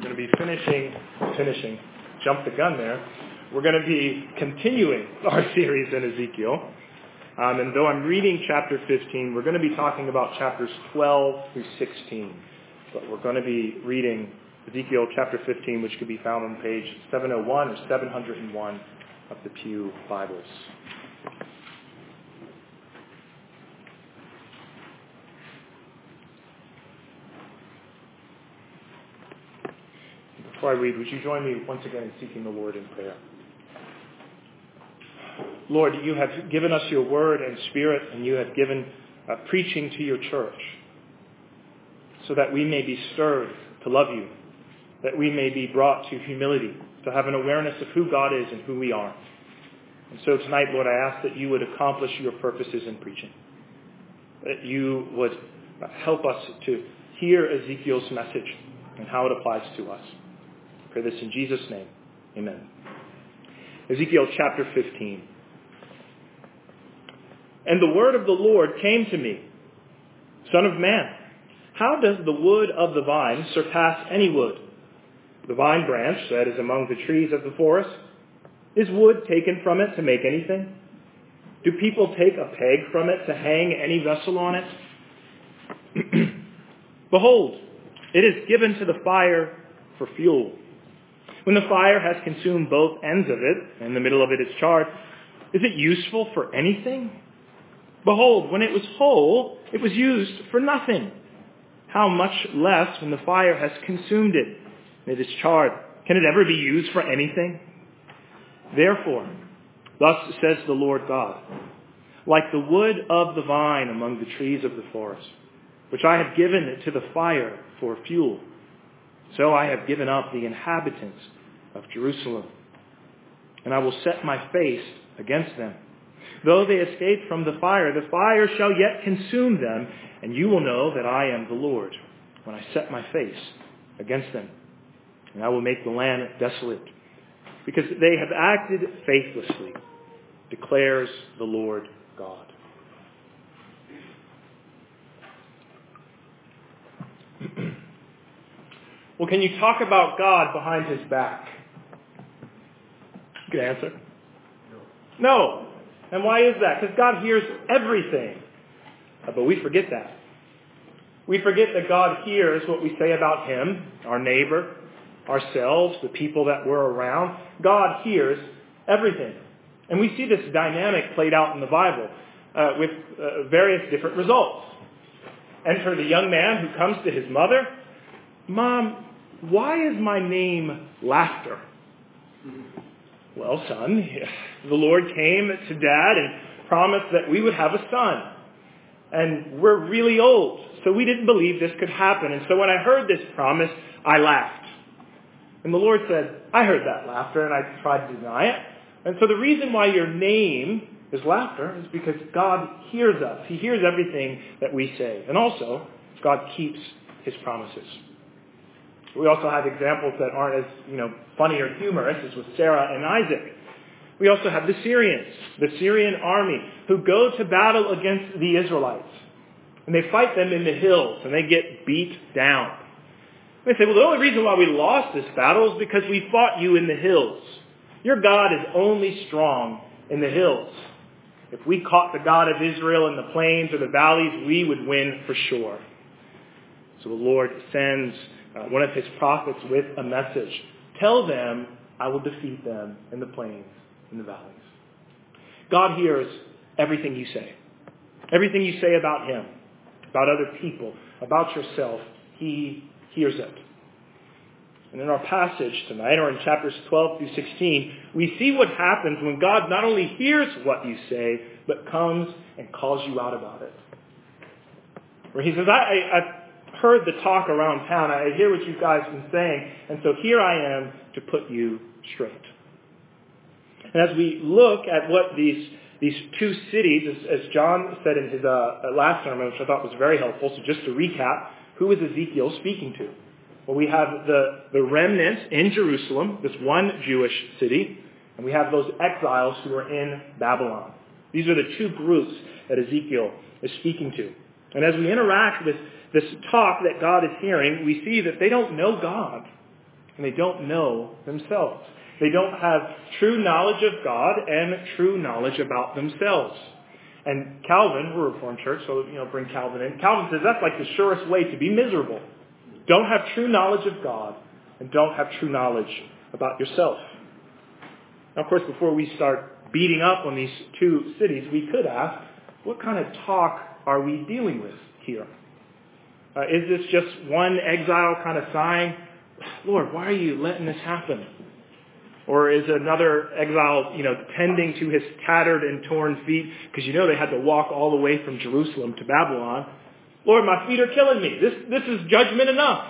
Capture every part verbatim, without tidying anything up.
We're going to be finishing, finishing, jump the gun there. We're going to be continuing our series in Ezekiel. Um, and though I'm reading chapter fifteen, we're going to be talking about chapters twelve through sixteen. But we're going to be reading Ezekiel chapter fifteen, which can be found on page seven oh one or seven oh one of the Pew Bibles. Before I read, would you join me once again in seeking the Lord in prayer? Lord, you have given us your word and spirit, and you have given uh, preaching to your church so that we may be stirred to love you, that we may be brought to humility, to have an awareness of who God is and who we are. And so tonight, Lord, I ask that you would accomplish your purposes in preaching, that you would uh, help us to hear Ezekiel's message and how it applies to us. I pray this in Jesus' name. Amen. Ezekiel chapter fifteen. And the word of the Lord came to me, Son of man, how does the wood of the vine surpass any wood? The vine branch that is among the trees of the forest, is wood taken from it to make anything? Do people take a peg from it to hang any vessel on it? Behold, it is given to the fire for fuel. When the fire has consumed both ends of it, and the middle of it is charred, is it useful for anything? Behold, when it was whole, it was used for nothing. How much less when the fire has consumed it, and it is charred? Can it ever be used for anything? Therefore, thus says the Lord God, like the wood of the vine among the trees of the forest, which I have given to the fire for fuel, so I have given up the inhabitants of Jerusalem, and I will set my face against them. Though they escape from the fire, the fire shall yet consume them, and you will know that I am the Lord when I set my face against them. And I will make the land desolate, because they have acted faithlessly, declares the Lord God. Well, can you talk about God behind his back? Good answer. No. No. And why is that? Because God hears everything. Uh, but we forget that. We forget that God hears what we say about him, our neighbor, ourselves, the people that we're around. God hears everything. And we see this dynamic played out in the Bible uh, with uh, various different results. Enter the young man who comes to his mother. Mom, why is my name Laughter? Well, son, the Lord came to Dad and promised that we would have a son. And we're really old, so we didn't believe this could happen. And so when I heard this promise, I laughed. And the Lord said, I heard that laughter, and I tried to deny it. And so the reason why your name is Laughter is because God hears us. He hears everything that we say. And also, God keeps his promises. We also have examples that aren't as, you know, funny or humorous as with Sarah and Isaac. We also have the Syrians, the Syrian army, who go to battle against the Israelites. And they fight them in the hills, and they get beat down. They say, well, the only reason why we lost this battle is because we fought you in the hills. Your God is only strong in the hills. If we caught the God of Israel in the plains or the valleys, we would win for sure. So the Lord sends Uh, one of his prophets with a message. Tell them I will defeat them in the plains, in the valleys. God hears everything you say. Everything you say about him, about other people, about yourself. He hears it. And in our passage tonight, or in chapters twelve through sixteen, we see what happens when God not only hears what you say, but comes and calls you out about it. Where he says, I... I, I heard the talk around town. I hear what you guys have been saying, and so here I am to put you straight. And as we look at what these these two cities, as, as John said in his uh, last sermon, which I thought was very helpful, so just to recap, who is Ezekiel speaking to? Well, we have the, the remnant in Jerusalem, this one Jewish city, and we have those exiles who are in Babylon. These are the two groups that Ezekiel is speaking to. And as we interact with this talk that God is hearing, we see that they don't know God. and they don't know themselves. They don't have true knowledge of God and true knowledge about themselves. And Calvin, we're a Reformed church, so you know, bring Calvin in. Calvin says that's like the surest way to be miserable. Don't have true knowledge of God and don't have true knowledge about yourself. Now, of course, before we start beating up on these two cities, we could ask, what kind of talk are we dealing with here? Uh, is this just one exile kind of sighing, Lord, why are you letting this happen? Or is another exile, you know, tending to his tattered and torn feet, because you know they had to walk all the way from Jerusalem to Babylon. Lord, my feet are killing me. This, this is judgment enough.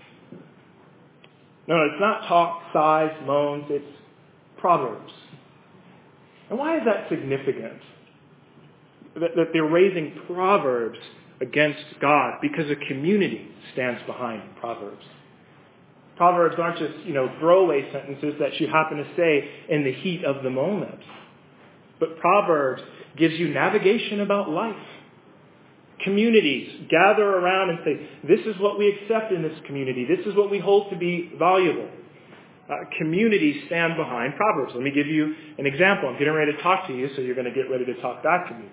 No, it's not talk, sighs, moans. It's Proverbs. And why is that significant? That, that they're raising Proverbs against God, because a community stands behind Proverbs. Proverbs aren't just, you know, throwaway sentences that you happen to say in the heat of the moment. But Proverbs gives you navigation about life. Communities gather around and say, this is what we accept in this community. This is what we hold to be valuable. Uh, communities stand behind Proverbs. Let me give you an example. I'm getting ready to talk to you, so you're going to get ready to talk back to me.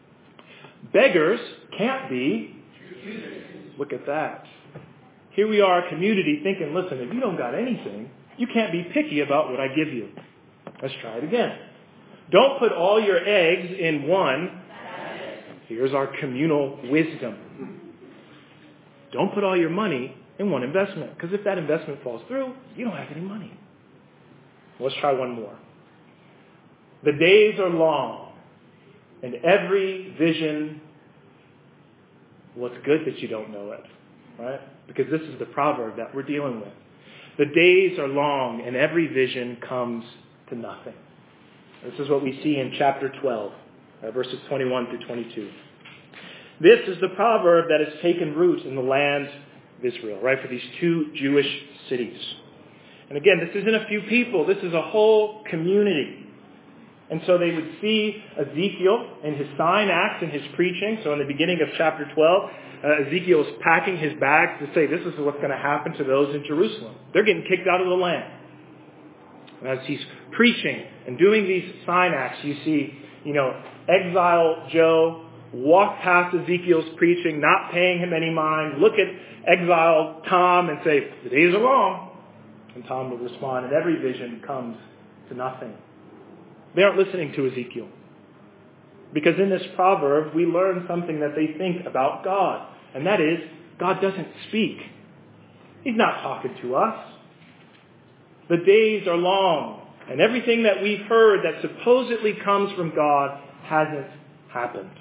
Beggars can't be. Look at that. Here we are, a community, thinking, listen, if you don't got anything, you can't be picky about what I give you. Let's try it again. Don't put all your eggs in one. Here's our communal wisdom. Don't put all your money in one investment, because if that investment falls through, you don't have any money. Let's try one more. The days are long, and every vision, well, it's good that you don't know it, right? Because this is the proverb that we're dealing with. The days are long, and every vision comes to nothing. This is what we see in chapter twelve, uh, verses twenty-one through twenty-two. This is the proverb that has taken root in the land of Israel, right, for these two Jewish cities. And again, this isn't a few people. This is a whole community. And so they would see Ezekiel in his sign acts and his preaching. So in the beginning of chapter twelve, uh, Ezekiel is packing his bags to say, this is what's going to happen to those in Jerusalem. They're getting kicked out of the land. And as he's preaching and doing these sign acts, you see, you know, exile Joe walk past Ezekiel's preaching, not paying him any mind, look at exile Tom and say, the days are long. And Tom would respond, and every vision comes to nothing. They aren't listening to Ezekiel. Because in this proverb, we learn something that they think about God. And that is, God doesn't speak. He's not talking to us. The days are long. And everything that we've heard that supposedly comes from God hasn't happened.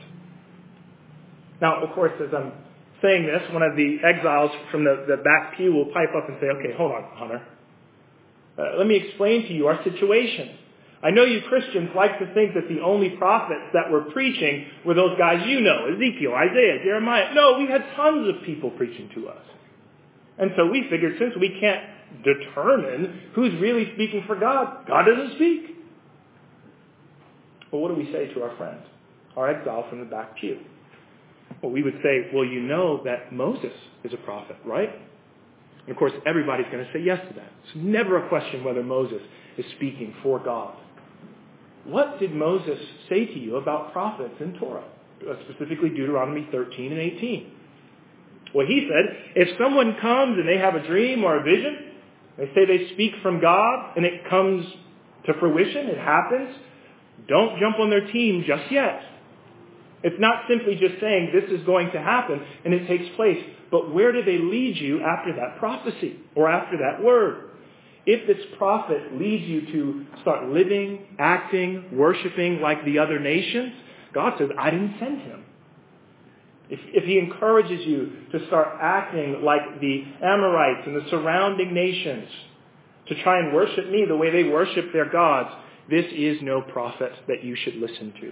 Now, of course, as I'm saying this, one of the exiles from the, the back pew will pipe up and say, okay, hold on, Hunter. Uh, let me explain to you our situation. I know you Christians like to think that the only prophets that were preaching were those guys you know, Ezekiel, Isaiah, Jeremiah. No, we had tons of people preaching to us. And so we figured since we can't determine who's really speaking for God, God doesn't speak. Well, what do we say to our friend, our exile from the back pew? Well, we would say, well, you know that Moses is a prophet, right? And of course, everybody's going to say yes to that. It's never a question whether Moses is speaking for God. What did Moses say to you about prophets in Torah? Specifically Deuteronomy thirteen and eighteen. Well, he said, if someone comes and they have a dream or a vision, they say they speak from God, and it comes to fruition, it happens, don't jump on their team just yet. It's not simply just saying this is going to happen and it takes place, but where do they lead you after that prophecy or after that word? If this prophet leads you to start living, acting, worshiping like the other nations, God says, I didn't send him. If, if he encourages you to start acting like the Amorites and the surrounding nations, to try and worship me the way they worship their gods, this is no prophet that you should listen to.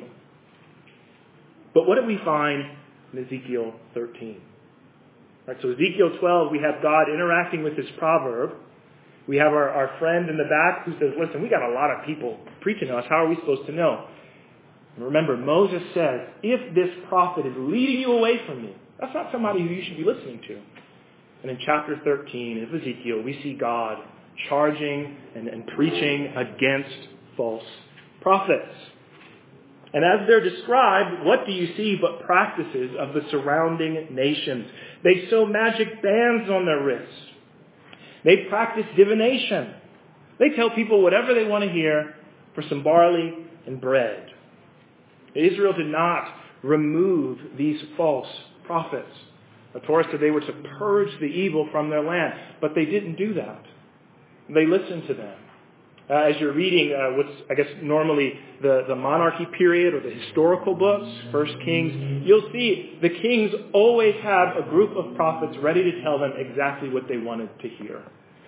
But what do we find in Ezekiel thirteen? Right, so Ezekiel twelve, we have God interacting with this proverb. We have our, our friend in the back who says, listen, we got a lot of people preaching to us. How are we supposed to know? And remember, Moses says, if this prophet is leading you away from me, that's not somebody who you should be listening to. And in chapter thirteen of Ezekiel, we see God charging and, and preaching against false prophets. And as they're described, what do you see but practices of the surrounding nations? They sew magic bands on their wrists. They practice divination. They tell people whatever they want to hear for some barley and bread. Israel did not remove these false prophets. The Torah said they were to purge the evil from their land, but they didn't do that. They listened to them. Uh, as you're reading uh, what's, I guess, normally the, the monarchy period or the historical books, First Kings, you'll see the kings always have a group of prophets ready to tell them exactly what they wanted to hear.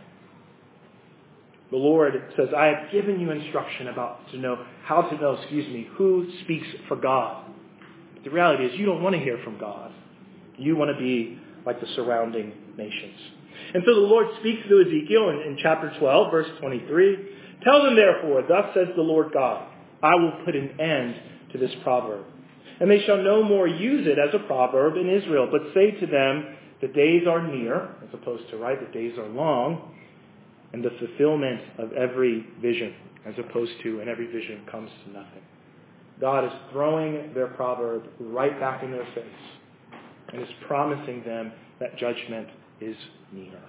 The Lord says, I have given you instruction about to know how to know, excuse me, who speaks for God. But the reality is you don't want to hear from God. You want to be like the surrounding nations. And so the Lord speaks to Ezekiel in, in chapter twelve, verse twenty-three. Tell them therefore, thus says the Lord God, I will put an end to this proverb. And they shall no more use it as a proverb in Israel, but say to them, the days are near, as opposed to, right, the days are long, and the fulfillment of every vision, as opposed to, and every vision comes to nothing. God is throwing their proverb right back in their face, and is promising them that judgment is near.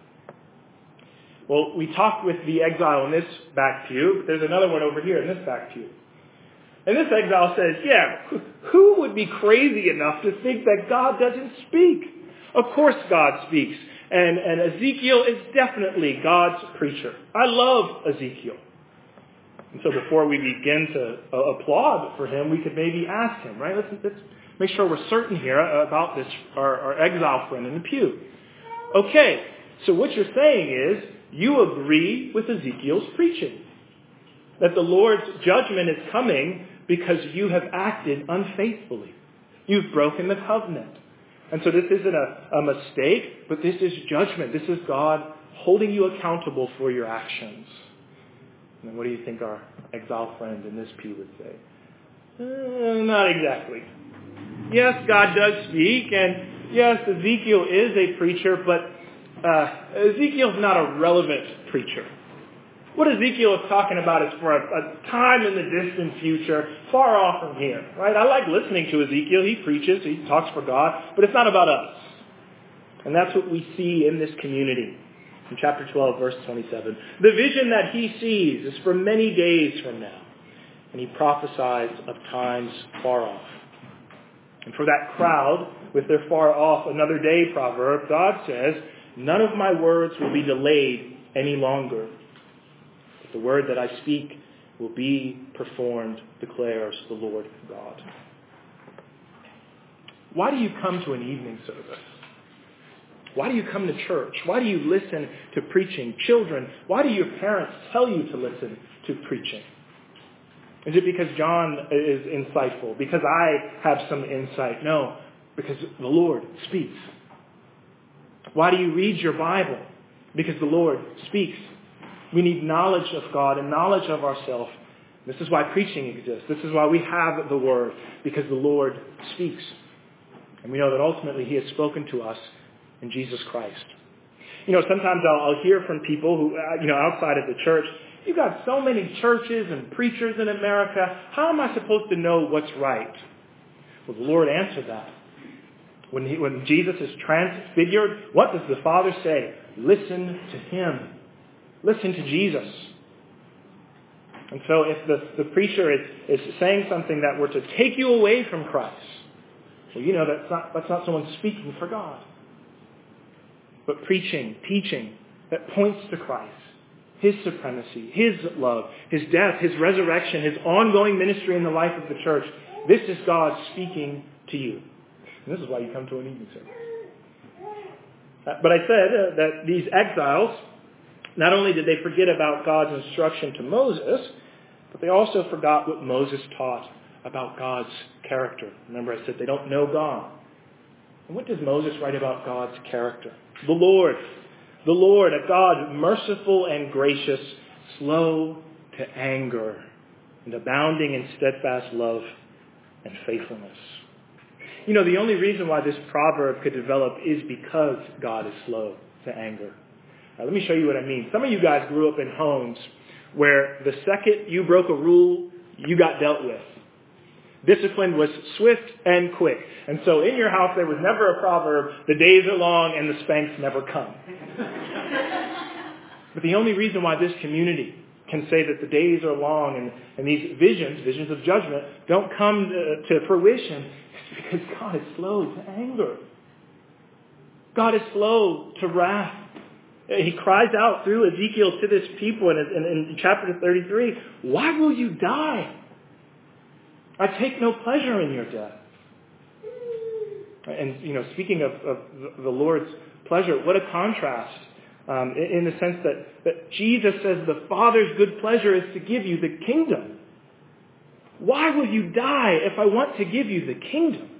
Well, we talked with the exile in this back pew, but there's another one over here in this back pew. And this exile says, yeah, who would be crazy enough to think that God doesn't speak? Of course God speaks. And, and Ezekiel is definitely God's preacher. I love Ezekiel. And so before we begin to uh, applaud for him, we could maybe ask him, right? Let's, let's make sure we're certain here about this, our, our exile friend in the pew. Okay, so what you're saying is, you agree with Ezekiel's preaching. That the Lord's judgment is coming because you have acted unfaithfully. You've broken the covenant. And so this isn't a, a mistake, but this is judgment. This is God holding you accountable for your actions. And what do you think our exile friend in this pew would say? Uh, not exactly. Yes, God does speak, and yes, Ezekiel is a preacher, but Uh, Ezekiel's not a relevant preacher. What Ezekiel is talking about is for a, a time in the distant future, far off from here, right? I like listening to Ezekiel. He preaches, he talks for God, but it's not about us. And that's what we see in this community. In chapter twelve, verse twenty-seven. The vision that he sees is for many days from now. And he prophesies of times far off. And for that crowd, with their far off another day proverb, God says, none of my words will be delayed any longer. But the word that I speak will be performed, declares the Lord God. Why do you come to an evening service? Why do you come to church? Why do you listen to preaching? Children, why do your parents tell you to listen to preaching? Is it because John is insightful? Because I have some insight? No, because the Lord speaks. Why do you read your Bible? Because the Lord speaks. We need knowledge of God and knowledge of ourselves. This is why preaching exists. This is why we have the Word, because the Lord speaks. And we know that ultimately He has spoken to us in Jesus Christ. You know, sometimes I'll, I'll hear from people who, you know, outside of the church, you've got so many churches and preachers in America. How am I supposed to know what's right? Well, the Lord answered that. When, he, when Jesus is transfigured, what does the Father say? Listen to Him. Listen to Jesus. And so if the, the preacher is, is saying something that were to take you away from Christ, well, you know, that's not, that's not someone speaking for God. But preaching, teaching that points to Christ, His supremacy, His love, His death, His resurrection, His ongoing ministry in the life of the church, this is God speaking to you. And this is why you come to an evening service. Uh, but I said uh, that these exiles, not only did they forget about God's instruction to Moses, but they also forgot what Moses taught about God's character. Remember, I said they don't know God. And what does Moses write about God's character? The Lord, the Lord, a God merciful and gracious, slow to anger, and abounding in steadfast love and faithfulness. You know, the only reason why this proverb could develop is because God is slow to anger. Now, let me show you what I mean. Some of you guys grew up in homes where the second you broke a rule, you got dealt with. Discipline was swift and quick. And so in your house, there was never a proverb, the days are long and the spanks never come. But the only reason why this community can say that the days are long and, and these visions, visions of judgment, don't come to, to fruition is because God is slow to anger. God is slow to wrath. He cries out through Ezekiel to this people in, in, in chapter thirty-three, why will you die? I take no pleasure in your death. And, you know, speaking of, of the Lord's pleasure, what a contrast um, in, in the sense that, that Jesus says the Father's good pleasure is to give you the kingdom. Why will you die if I want to give you the kingdom?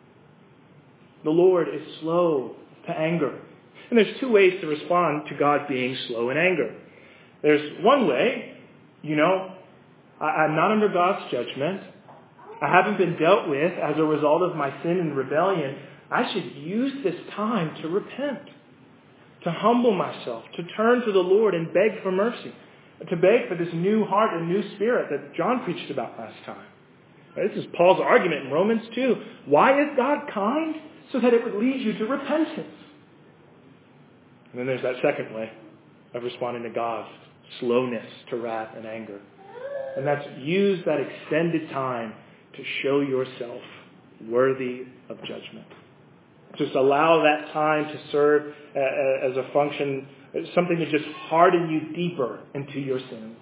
The Lord is slow to anger. And there's two ways to respond to God being slow in anger. There's one way, you know, I, I'm not under God's judgment. I haven't been dealt with as a result of my sin and rebellion. I should use this time to repent, to humble myself, to turn to the Lord and beg for mercy, to beg for this new heart and new spirit that John preached about last time. This is Paul's argument in Romans two. Why is God kind? So that it would lead you to repentance. And then there's that second way of responding to God's slowness to wrath and anger. And that's use that extended time to show yourself worthy of judgment. Just allow that time to serve as a function, something to just harden you deeper into your sins.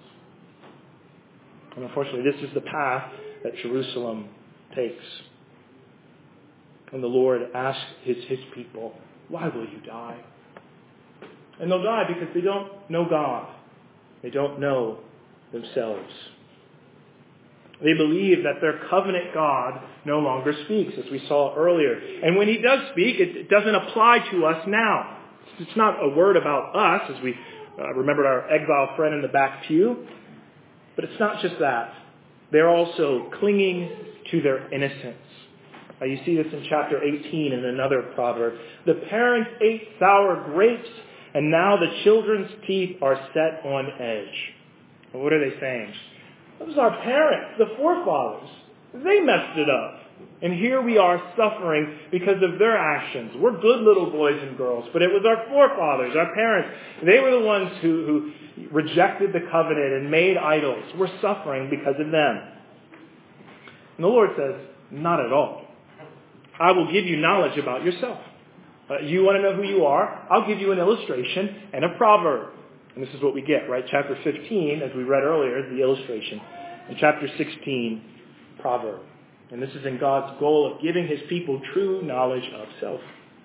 And unfortunately, this is the path that Jerusalem takes. And the Lord asks his, his people, why will you die? And they'll die because they don't know God. They don't know themselves. They believe that their covenant God no longer speaks, as we saw earlier. And when he does speak, it, it doesn't apply to us now. It's not a word about us, as we uh, remembered our exile friend in the back pew. But it's not just that. They're also clinging to their innocence. Uh, you see this in chapter eighteen in another proverb. The parents ate sour grapes, and now the children's teeth are set on edge. And what are they saying? Those are our parents, the forefathers. They messed it up. And here we are suffering because of their actions. We're good little boys and girls, but it was our forefathers, our parents. They were the ones who, who rejected the covenant and made idols. We're suffering because of them. And the Lord says, not at all. I will give you knowledge about yourself. Uh, you want to know who you are? I'll give you an illustration and a proverb. And this is what we get, right? Chapter fifteen, as we read earlier, is the illustration. And chapter sixteen, proverb. And this is in God's goal of giving his people true knowledge of self.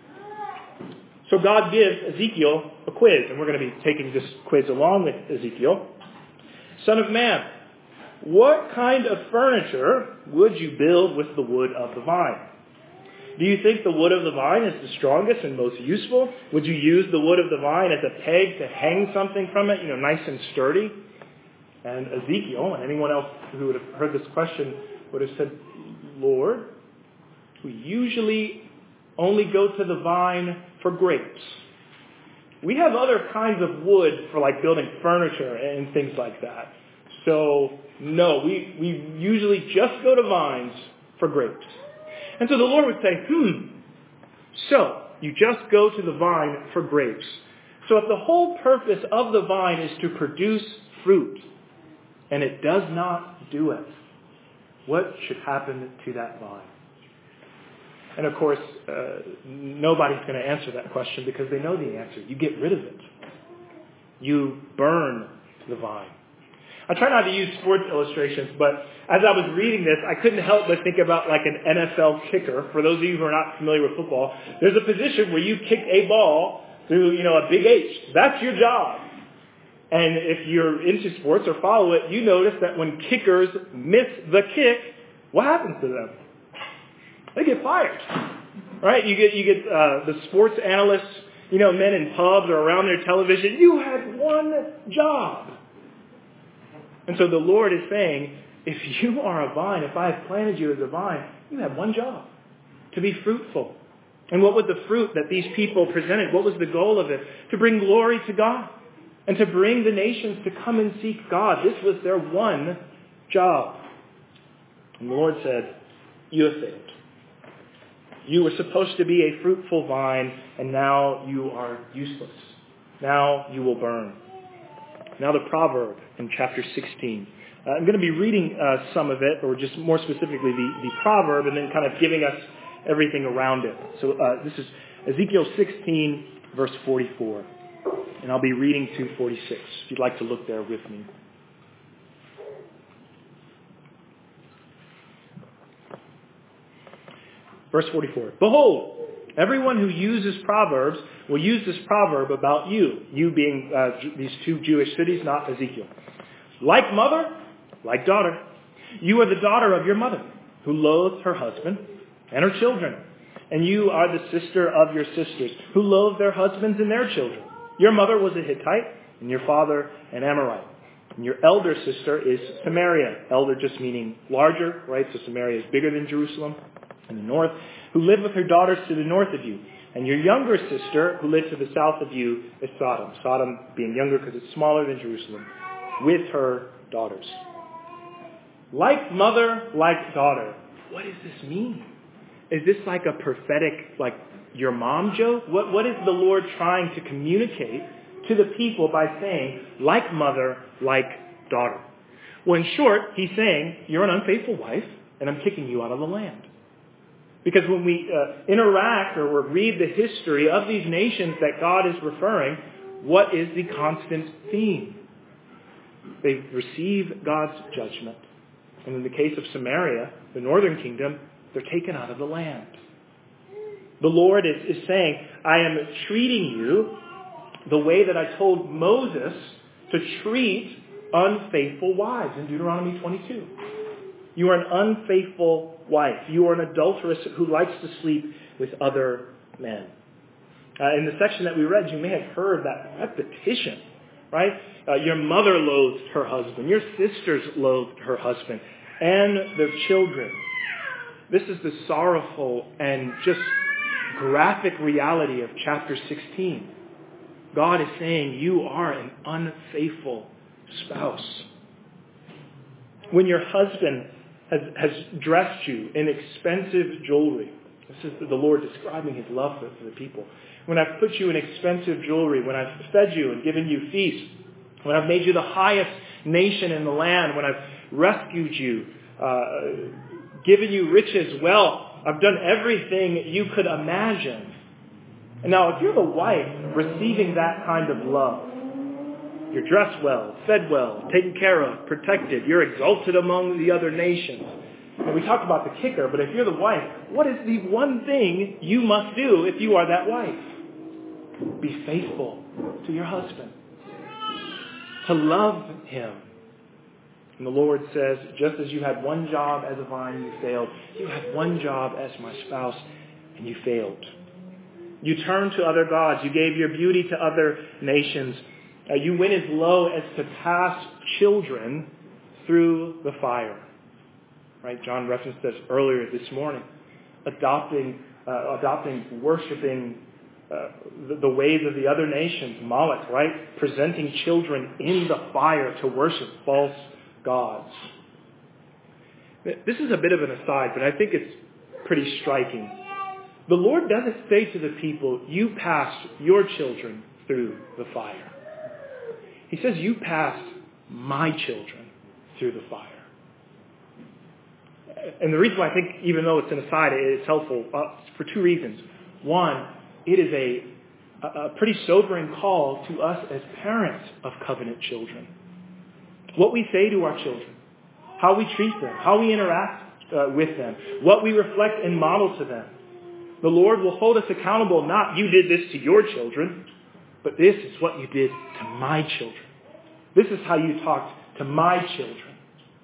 So God gives Ezekiel a quiz, and we're going to be taking this quiz along with Ezekiel. Son of man, what kind of furniture would you build with the wood of the vine? Do you think the wood of the vine is the strongest and most useful? Would you use the wood of the vine as a peg to hang something from it, you know, nice and sturdy? And Ezekiel, and anyone else who would have heard this question, would have said, Lord, we usually only go to the vine for grapes. We have other kinds of wood for like building furniture and things like that. So, no, we, we usually just go to vines for grapes. And so the Lord would say, hmm, so you just go to the vine for grapes. So if the whole purpose of the vine is to produce fruit, and it does not do it, what should happen to that vine? And of course, uh, nobody's going to answer that question because they know the answer. You get rid of it. You burn the vine. I try not to use sports illustrations, but as I was reading this, I couldn't help but think about like an N F L kicker. For those of you who are not familiar with football, there's a position where you kick a ball through, you know, a big H. That's your job. And if you're into sports or follow it, you notice that when kickers miss the kick, what happens to them? They get fired, right? You get you get uh, the sports analysts, you know, men in pubs or around their television. You had one job. And so the Lord is saying, if you are a vine, if I have planted you as a vine, you have one job, to be fruitful, And what was the fruit that these people presented? What was the goal of it? To bring glory to God and to bring the nations to come and seek God. This was their one job. And the Lord said, you have failed. You were supposed to be a fruitful vine, and now you are useless. Now you will burn. Now the proverb in chapter sixteen. Uh, I'm going to be reading uh, some of it, or just more specifically the, the proverb, and then kind of giving us everything around it. So uh, this is Ezekiel sixteen, verse forty-four. And I'll be reading to forty-six, if you'd like to look there with me. Verse forty-four. Behold, everyone who uses proverbs will use this proverb about you. You being uh, these two Jewish cities, not Ezekiel. Like mother, like daughter. You are the daughter of your mother, who loathed her husband and her children. And you are the sister of your sisters, who loathed their husbands and their children. Your mother was a Hittite, and your father an Amorite. And your elder sister is Samaria. Elder just meaning larger, right? So Samaria is bigger than Jerusalem in the north, who lived with her daughters to the north of you. And your younger sister, who lived to the south of you, is Sodom. Sodom being younger because it's smaller than Jerusalem, with her daughters. Like mother, like daughter. What does this mean? Is this like a prophetic, like your mom joke? What, what is the Lord trying to communicate to the people by saying, like mother, like daughter? Well, in short, he's saying, you're an unfaithful wife, and I'm kicking you out of the land. Because when we uh, interact or read the history of these nations that God is referring, what is the constant theme? They receive God's judgment. And in the case of Samaria, the northern kingdom, they're taken out of the land. The Lord is, is saying, I am treating you the way that I told Moses to treat unfaithful wives in Deuteronomy twenty-two. You are an unfaithful wife. You are an adulteress who likes to sleep with other men. Uh, in the section that we read, you may have heard that repetition, right? Uh, your mother loathed her husband. Your sisters loathed her husband and their children. This is the sorrowful and just graphic reality of chapter sixteen. God is saying you are an unfaithful spouse. When your husband has, has dressed you in expensive jewelry, this is the Lord describing his love for, for the people. When I've put you in expensive jewelry, when I've fed you and given you feasts, when I've made you the highest nation in the land, when I've rescued you, uh, given you riches, wealth, I've done everything you could imagine. And now if you're the wife receiving that kind of love, you're dressed well, fed well, taken care of, protected, you're exalted among the other nations. And we talked about the kicker, but if you're the wife, what is the one thing you must do if you are that wife? Be faithful to your husband. To love him. And the Lord says, just as you had one job as a vine, you failed. You had one job as my spouse, and you failed. You turned to other gods. You gave your beauty to other nations. Uh, you went as low as to pass children through the fire. Right? John referenced this earlier this morning. Adopting, uh, adopting, worshiping uh, the, the ways of the other nations. Moloch, right? Presenting children in the fire to worship false gods. This is a bit of an aside, but I think it's pretty striking. The Lord doesn't say to the people, you passed your children through the fire. He says, you passed my children through the fire. And the reason why I think, even though it's an aside, it's helpful uh, for two reasons. One, it is a, a pretty sobering call to us as parents of covenant children. What we say to our children, how we treat them, how we interact uh, with them, what we reflect and model to them. The Lord will hold us accountable, not you did this to your children, but this is what you did to my children. This is how you talked to my children.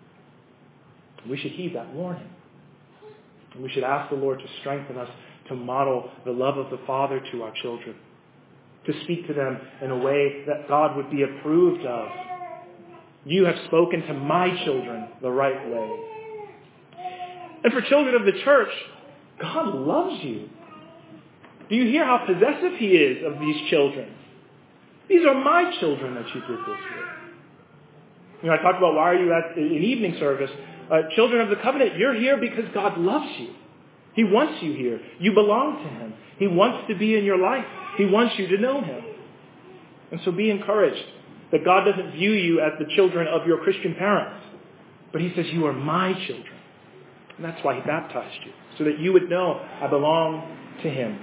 We should heed that warning. And we should ask the Lord to strengthen us to model the love of the Father to our children, to speak to them in a way that God would be approved of. You have spoken to my children the right way. And for children of the church, God loves you. Do you hear how possessive he is of these children? These are my children that you did this with. You know, I talked about why are you at an evening service. Uh, children of the covenant, you're here because God loves you. He wants you here. You belong to him. He wants to be in your life. He wants you to know him. And so be encouraged that God doesn't view you as the children of your Christian parents, but he says you are my children. And that's why he baptized you, so that you would know I belong to him.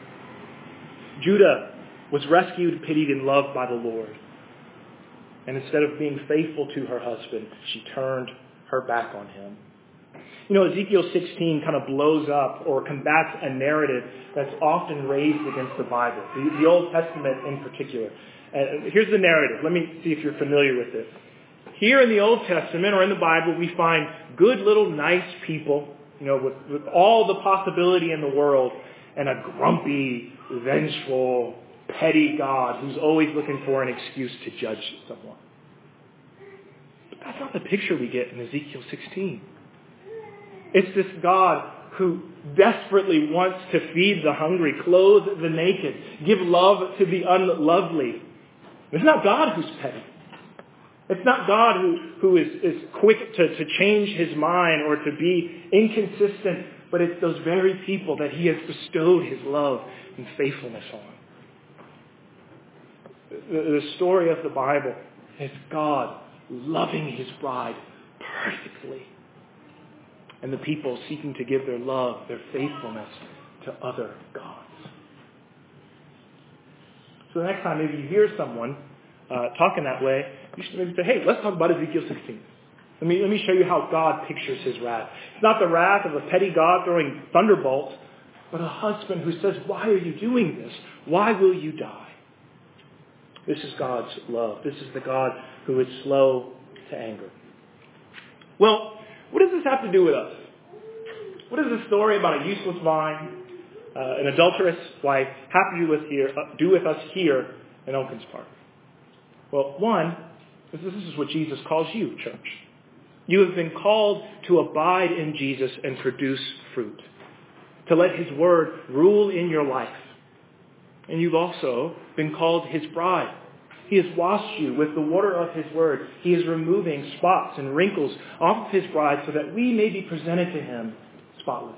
Judah was rescued, pitied, and loved by the Lord. And instead of being faithful to her husband, she turned her back on him. You know, Ezekiel sixteen kind of blows up or combats a narrative that's often raised against the Bible, the, the Old Testament in particular. And here's the narrative. Let me see if you're familiar with it. Here in the Old Testament or in the Bible, we find good little nice people, you know, with, with all the possibility in the world, and a grumpy, vengeful, petty God who's always looking for an excuse to judge someone. But that's not the picture we get in Ezekiel sixteen. It's this God who desperately wants to feed the hungry, clothe the naked, give love to the unlovely. It's not God who's petty. It's not God who, who is, is quick to, to change his mind or to be inconsistent, but it's those very people that he has bestowed his love and faithfulness on. The, the story of the Bible is God loving his bride perfectly, and the people seeking to give their love, their faithfulness to other gods. So the next time maybe you hear someone uh, talking that way, you should maybe say, hey, let's talk about Ezekiel sixteen. Let me, let me show you how God pictures his wrath. It's not the wrath of a petty God throwing thunderbolts, but a husband who says, why are you doing this? Why will you die? This is God's love. This is the God who is slow to anger. Well, what does this have to do with us? What does the story about a useless vine, uh, an adulterous wife, have to do with, here, uh, do with us here in Elkins Park? Well, one, this is what Jesus calls you, church. You have been called to abide in Jesus and produce fruit, to let his word rule in your life. And you've also been called his bride. He has washed you with the water of his word. He is removing spots and wrinkles off of his bride so that we may be presented to him spotless.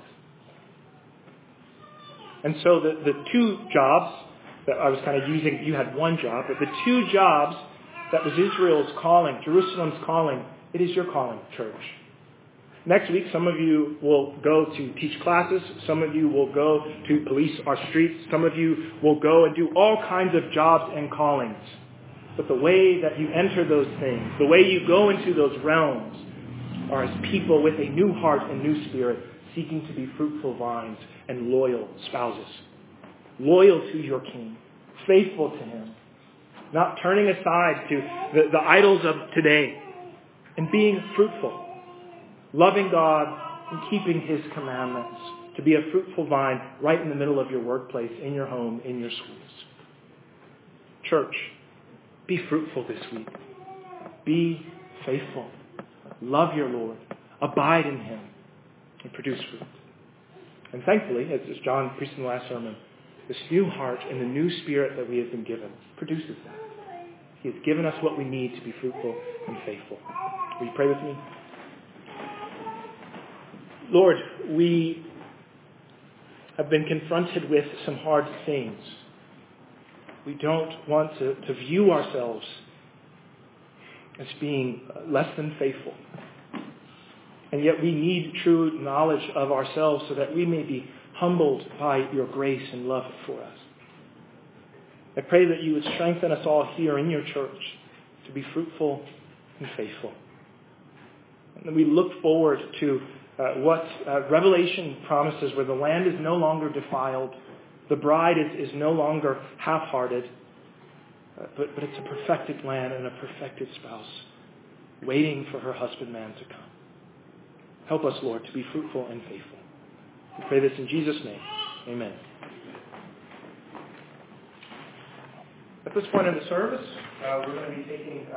And so the, the two jobs that I was kind of using, you had one job, but the two jobs that was Israel's calling, Jerusalem's calling, it is your calling, church. Next week, some of you will go to teach classes. Some of you will go to police our streets. Some of you will go and do all kinds of jobs and callings. But the way that you enter those things, the way you go into those realms, are as people with a new heart and new spirit, seeking to be fruitful vines and loyal spouses. Loyal to your King, faithful to him, not turning aside to the, the idols of today, and being fruitful, loving God and keeping his commandments, to be a fruitful vine right in the middle of your workplace, in your home, in your schools. Church, be fruitful this week. Be faithful. Love your Lord. Abide in him and produce fruit. And thankfully, as John preached in the last sermon, this new heart and the new spirit that we have been given produces that. He has given us what we need to be fruitful and faithful. Will you pray with me? Lord, we have been confronted with some hard things. We don't want to, to view ourselves as being less than faithful. And yet we need true knowledge of ourselves so that we may be humbled by your grace and love for us. I pray that you would strengthen us all here in your church to be fruitful and faithful. And we look forward to uh, what uh, Revelation promises, where the land is no longer defiled, the bride is, is no longer half-hearted, uh, but, but it's a perfected land and a perfected spouse, waiting for her husbandman to come. Help us, Lord, to be fruitful and faithful. We pray this in Jesus' name. Amen. At this point in the service, uh, we're going to be taking...